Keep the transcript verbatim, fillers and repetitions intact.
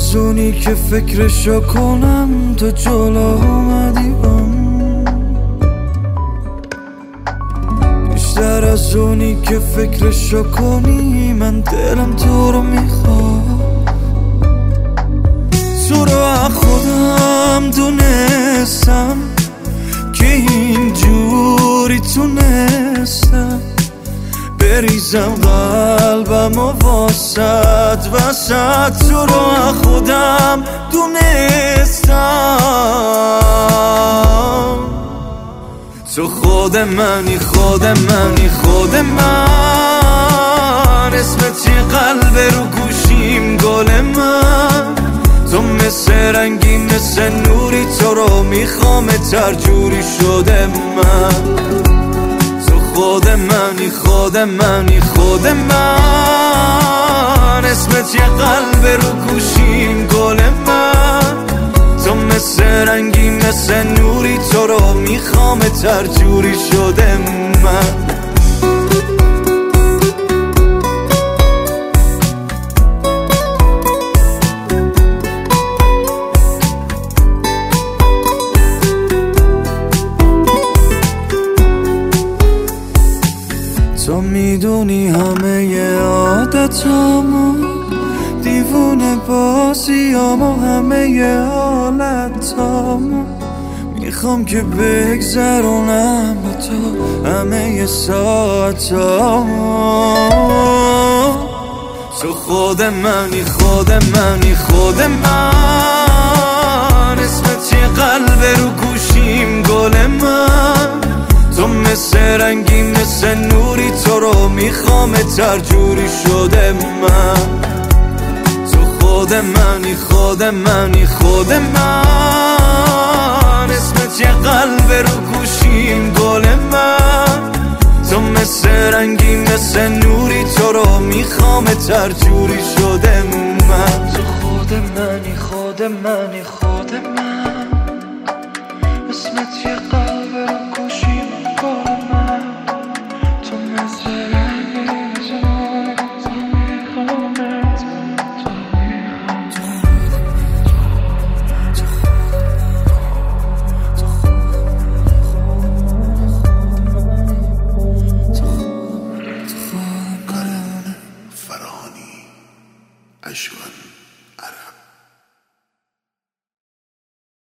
از اونی که فکرشو کنم تو جلو اومدی بام، بیشتر از اونی که فکرشو کنی من دلم تو رو میخواد. تو رو از خودم دونستم که اینجوری تونستم بریزم قلبم و واسد وسط. تو رو از خودم دونستم تو خود منی، خود منی، خود من. اسمت یه قلب رو گوشیم گل من، تو مثل رنگی مثل نوری، تو رو میخوام تر جوری شده من. تو خود منی، خود منی، خود من. اسمت یه قلب رو گوشیم گل من، تو مثل رنگی مثل نوری، تو رو میخوام تر جوری شده من. تو میدونی همه عادتامو، دیوونه بازیامو، همه حالتامو میخوام که بگذرونم با تو همه ساعتامو. تو خود منی، خود منی، خود من. اسمت یه قلب رو گوشیم گل من، تو مثل رنگی مثل نوری، تو رو میخوام تر جوری شده من. تو خود منی، خود منی، خود من. اسمت یه قلب رو گوشیم گل من، تو مثل رنگی مثل نوری، تو رو میخوام تر جوری شده من. تو خود منی، خود منی، خود